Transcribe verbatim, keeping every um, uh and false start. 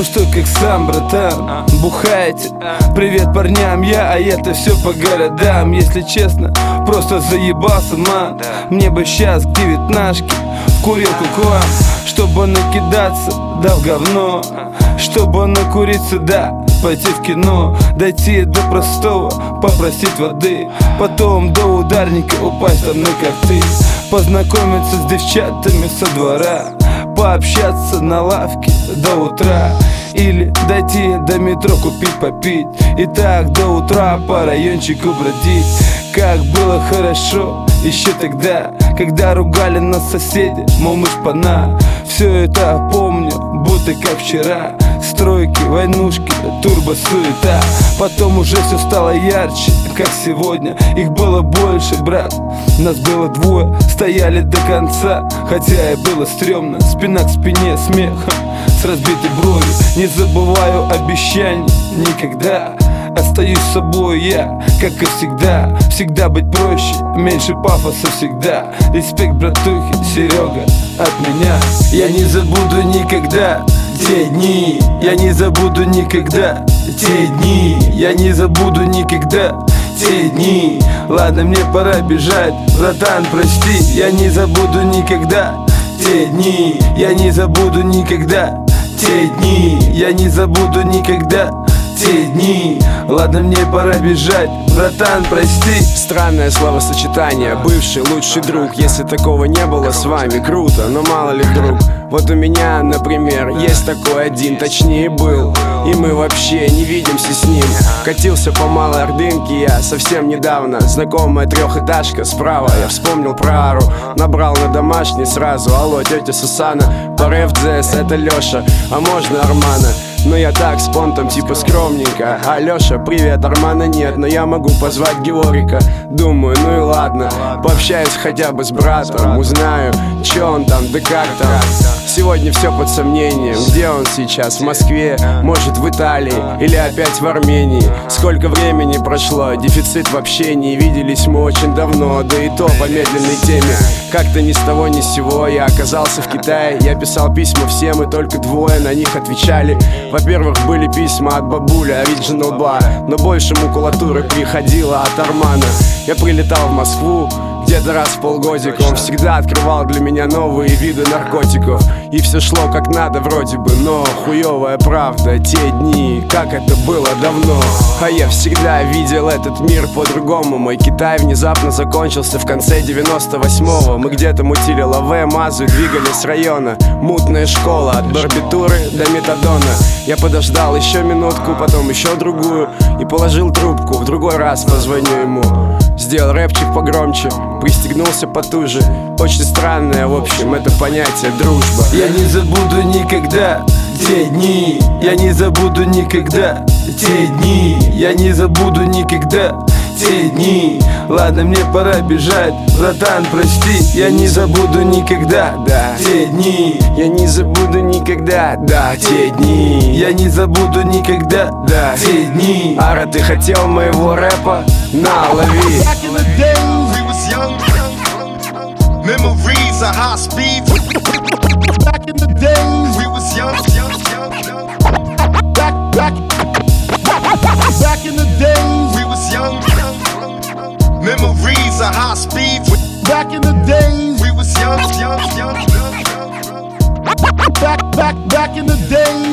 Ну что, как сам, братан, бухаете? Привет парням, я, а это все по городам. Если честно, просто заебался, ман. Мне бы сейчас к девятнашке в курилку к вам, чтобы накидаться, да в говно. Чтобы накуриться, да, пойти в кино. Дойти до простого, попросить воды. Потом до ударника упасть там на кофты. Познакомиться с девчатами со двора. Пообщаться на лавке до утра. Или дойти до метро, купить, попить. И так до утра по райончику бродить. Как было хорошо еще тогда, когда ругали нас соседи, мол, мы шпана. Все это помню, будто как вчера. Стройки, войнушки, турбо-суета. Потом уже все стало ярче, как сегодня. Их было больше, брат, нас было двое. Стояли до конца, хотя и было стрёмно. Спина к спине, смех с разбитой бровью. Не забываю обещаний никогда. Остаюсь собой я, как и всегда. Всегда быть проще, меньше пафоса всегда. Респект, братухи, Серега, от меня. Я не забуду никогда те дни. Я не забуду никогда те дни. Я не забуду никогда те дни. Ладно, мне пора бежать, братан, прости. Я не забуду никогда те дни. Я не забуду никогда те дни. Я не забуду никогда те дни. Ладно, мне пора бежать, братан, прости. Странное словосочетание, бывший лучший друг. Если такого не было с вами, круто, но мало ли вдруг. Вот у меня, например, есть такой один, точнее был. И мы вообще не видимся с ним. Катился по Малой Ордынке я совсем недавно. Знакомая трехэтажка справа, я вспомнил про Ару. Набрал на домашний сразу: алло, тетя Сусана, по рэф ДЗ, это Леша, а можно Армана? Но я так с понтом типа скромненько. Алёша, привет, Армана нет, но я могу позвать Георгика. Думаю, ну и ладно, пообщаюсь хотя бы с братом. Узнаю, чё он там, да как там. Сегодня все под сомнением. Где он сейчас? В Москве? Может, в Италии? Или опять в Армении? Сколько времени прошло? Дефицит в общении. Виделись мы очень давно, да и то по медленной теме. Как-то ни с того ни с сего я оказался в Китае. Я писал письма всем, и только двое на них отвечали. Во-первых, были письма от бабули, Original Bar, но больше макулатуры приходило от Армана. Я прилетал в Москву где-то раз в полгодика. Он всегда открывал для меня новые виды наркотиков. И все шло как надо вроде бы, но хуевая правда. Те дни, как это было давно. А я всегда видел этот мир по-другому. Мой Китай внезапно закончился в конце девяносто восьмого. Мы где-то мутили лаве, мазу, двигались с района. Мутная школа, от барбитуры до метадона. Я подождал еще минутку, потом еще другую. И положил трубку, в другой раз позвоню ему. Сделал рэпчик погромче, пристегнулся потуже. Очень странное, в общем, это понятие дружба. Я не забуду никогда те дни. Я не забуду никогда те дни. Я не забуду никогда те дни. Ладно, мне пора бежать, братан, прости. Я не забуду никогда, да, те дни. Я не забуду никогда, да, те дни. Я не забуду никогда, да, те дни. Ара, ты хотел моего рэпа? На, лови. Memories of high speed. Back in the days, we was young, young, young, young. Back, back, back in the days, we was young, young. Memories of high speed. Back in the days, we was young, young, young, young. Back, back, back in the days.